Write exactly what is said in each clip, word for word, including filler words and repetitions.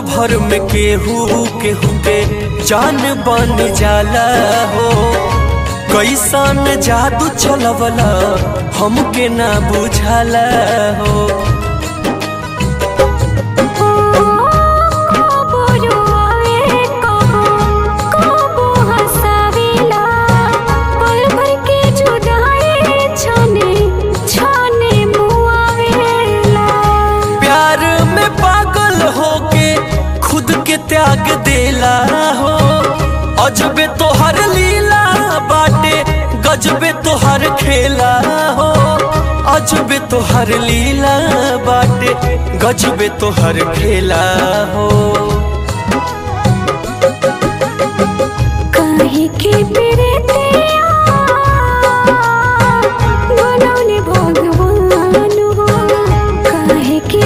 भर में केहू केहू के जान बन जाला हो। कैसन जादू चलवला हमके ना बुझाला हो। त्याग देला हो अजबे तोहर लीला बाटे, गजबे तोहर खेला हो। अजबे तोहर लीला बाटे, गजबे तोहर खेला हो। काहे के प्रीतिया बनौले भगवान हो। काहे के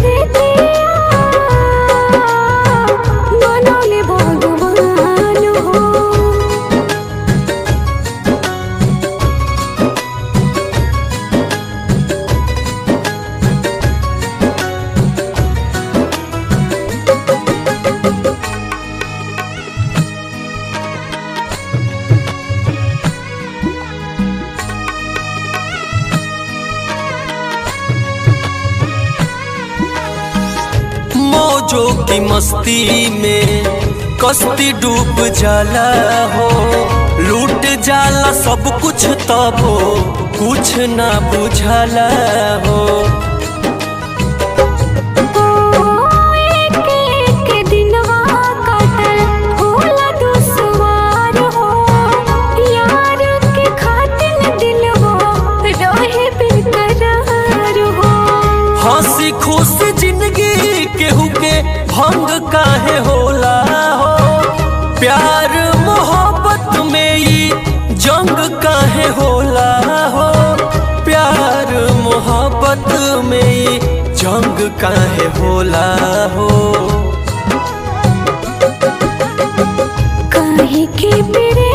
मौजों की मस्ती में कश्ती डूब जाला हो। लूट जाला सब कुछ तब हो कुछ ना बुझाला हो। हंसी खुशी जिंदगी केहू के भंग काहे होला हो। प्यार मोहब्बत में ही जंग काहे होला हो। प्यार मोहब्बत में ही जंग काहे होला हो। काहे के